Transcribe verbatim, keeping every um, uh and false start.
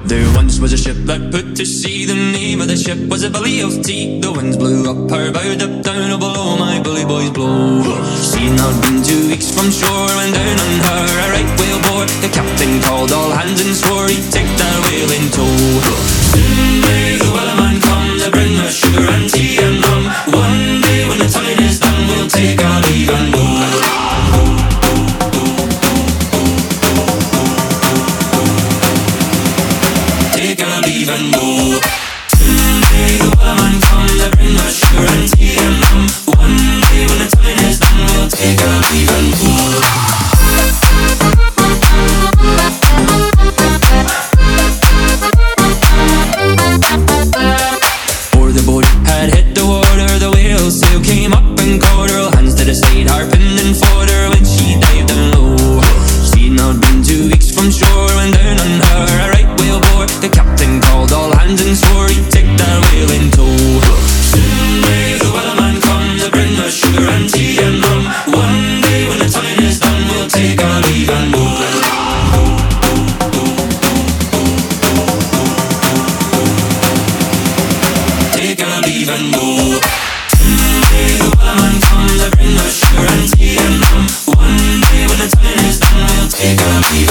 There once was a ship that put to sea. The name of the ship was a Billy of Tea. The winds blew up her bow, up down, oh below my bully boys blow. She'd not been two weeks from shore when down on her a right whale bore. The captain called all hands and swore he'd take that whale in tow. Soon may the wellerman come to bring us sugar and tea and rum. One day when the tide is done, we'll take our leave and go. Leave and go. Someday the wellerman comes to bring us sugar and tea and rum. One day when the tide is done, we'll take our leave and go. Before the boat had hit the water, the whale sail came up and caught her. All hands to the side, harping and fought her when she dived down low. She'd not been two weeks from shore when down on her a right whale bore. The captain called all hands and swore he'd take that whale in tow. Soon may the wellerman come to bring us sugar and tea and rum. One day when the tide is done, we'll take our leave and go. Take our leave and go. Someday the wellerman come to bring us sugar and tea and rum. One day when the tide is done, we'll take our leave.